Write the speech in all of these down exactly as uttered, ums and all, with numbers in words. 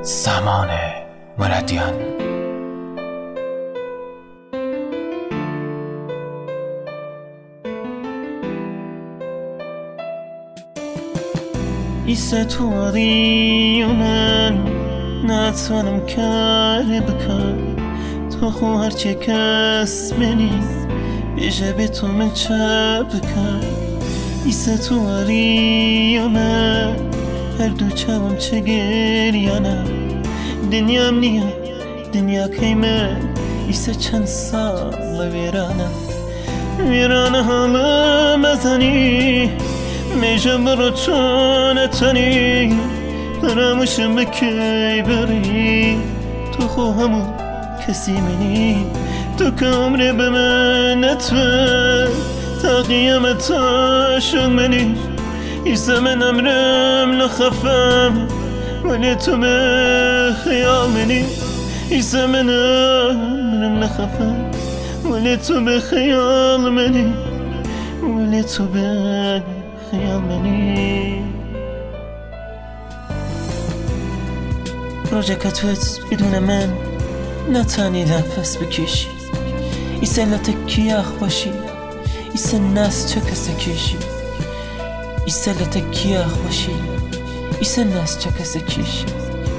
زمان مرادیان. ئیسە تووەڕی و من ناتوانم کاری بکەم، تۆ خۆ هەرچێ کەس منی بێژە بێت تۆ من چا بکەم. ئیسە تووەڕی و من هەردوو چاوم چە گریانە، دنیام نییە دنیاکەی من ئیسە چەند ساڵ لە وێرانە. وێرانە هەڵم مەزانی مێژە بڕۆ چۆنەتەنی، پەرامۆشم بکەی بڕی تۆ خۆ هەموو کەسی منی. تۆ کە عومرێ بە من نەتوێت تا قیامەت تاشۆک منی. ئیسە من ئەمرم لە خەفەم وەلێ تۆ بە خەیاڵ منی. ئیسە من ئەمرم لە خەفەم وەلێ تۆ بە خەیاڵ منی، وەلێ تۆ بە خەیاڵ منی. ڕۆژێکە توێت بدونە من ناتانی نەفەس بکێشی. ئیسە لە تەکیا خۆشی، ئیسە ناس چە کەسە کێشی. ئیسە لە تەکیا خۆشی، ئیسە ناس چە کەسە کێشی.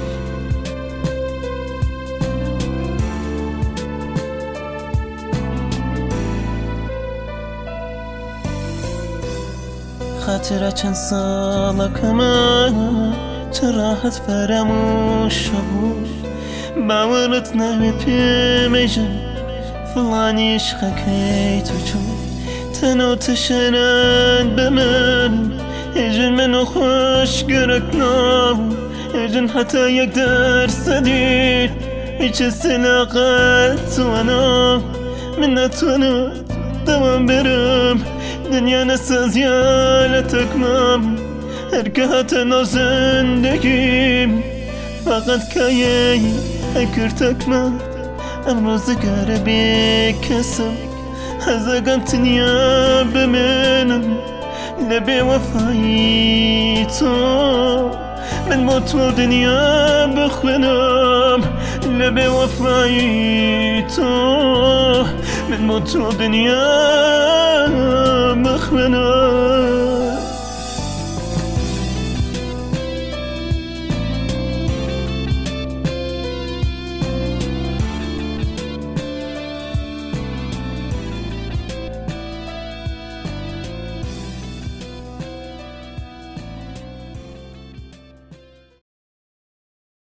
خاطرە چەند ساڵەکەمە چە ڕاحەت فەرامۆشە بوو، باوەڕت ناوێت پێمەژە فڵانی عشقەکەی تۆ چوو. تەنەوە تەشەران بە من هێژن من و خۆشگەرەک ناو، هێژن هەتا یەک دەرسەدی هیچە سێلاقەت توانە. من ناتوانم دەوام بەرم دنیا نەسازیە لە تەکمام، هەرکە هاتە ناو زەندەگیم فەقەت کایەی ئەکرد تەکمە. ئەم ڕۆزگارە بێ کەسم هەزەکەم تنیا بمێنم لە بێوەفایی تۆ. من بۆ تۆ دنیا بخوێنم لە بێوەفایی تۆ. من بۆ تۆ دنیا بخوێنم